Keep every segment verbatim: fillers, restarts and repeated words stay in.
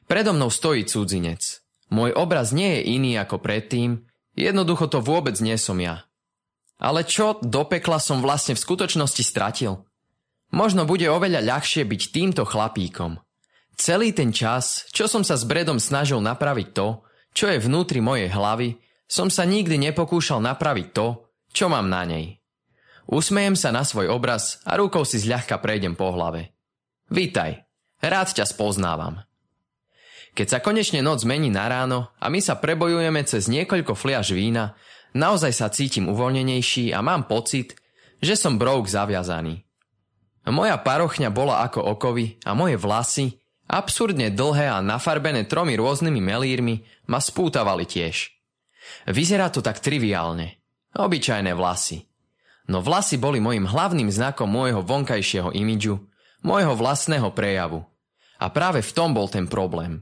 Predo mnou stojí cudzinec. Môj obraz nie je iný ako predtým, jednoducho to vôbec nie som ja. Ale čo do pekla som vlastne v skutočnosti stratil? Možno bude oveľa ľahšie byť týmto chlapíkom. Celý ten čas, čo som sa s Bredom snažil napraviť to, čo je vnútri mojej hlavy, som sa nikdy nepokúšal napraviť to, čo mám na nej. Usmejem sa na svoj obraz a rukou si zľahka prejdem po hlave. Vítaj, rád ťa spoznávam. Keď sa konečne noc zmení na ráno a my sa prebojujeme cez niekoľko fliaž vína, naozaj sa cítim uvoľnenejší a mám pocit, že som brouk zaviazaný. Moja parochňa bola ako okovy a moje vlasy, absurdne dlhé a nafarbené tromi rôznymi melírmi, ma spútavali tiež. Vyzerá to tak triviálne. Obyčajné vlasy. No vlasy boli mojim hlavným znakom môjho vonkajšieho imidžu, môjho vlastného prejavu. A práve v tom bol ten problém.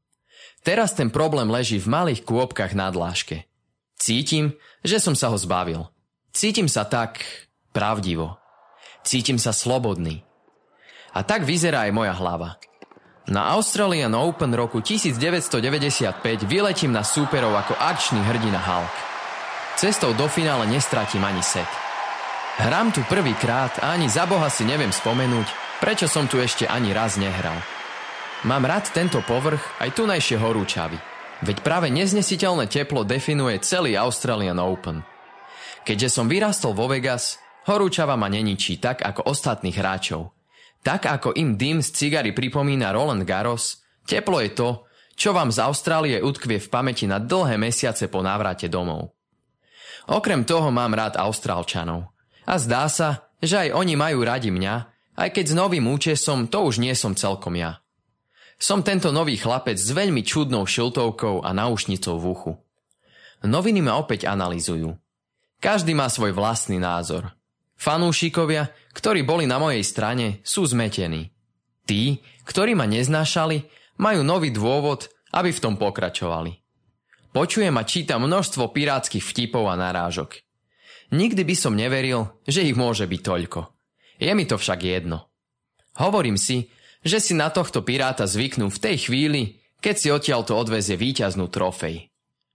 Teraz ten problém leží v malých kôpkach na dláške. Cítim, že som sa ho zbavil. Cítim sa tak pravdivo. Cítim sa slobodný. A tak vyzerá aj moja hlava. Na Australian Open roku devätnásťstodeväťdesiatpäť vyletím na súperov ako akčný hrdina Hulk. Cestou do finále nestratím ani set. Hram tu prvýkrát a ani za Boha si neviem spomenúť, prečo som tu ešte ani raz nehral. Mám rád tento povrch aj tunajšie horúčavy, veď práve neznesiteľné teplo definuje celý Australian Open. Keďže som vyrastol vo Vegas, horúčava ma neničí tak ako ostatných hráčov. Tak ako im dym z cigary pripomína Roland Garros, teplo je to, čo vám z Austrálie utkvie v pamäti na dlhé mesiace po návrate domov. Okrem toho mám rád Austrálčanov. A zdá sa, že aj oni majú radi mňa, aj keď s novým účesom to už nie som celkom ja. Som tento nový chlapec s veľmi čudnou šiltovkou a náušnicou v uchu. Noviny ma opäť analyzujú. Každý má svoj vlastný názor. Fanúšikovia, ktorí boli na mojej strane, sú zmetení. Tí, ktorí ma neznášali, majú nový dôvod, aby v tom pokračovali. Počujem a čítam množstvo pirátskych vtipov a narážok. Nikdy by som neveril, že ich môže byť toľko. Je mi to však jedno. Hovorím si, že si na tohto piráta zvyknú v tej chvíli, keď si odtiaľto odvezie víťaznú trofej.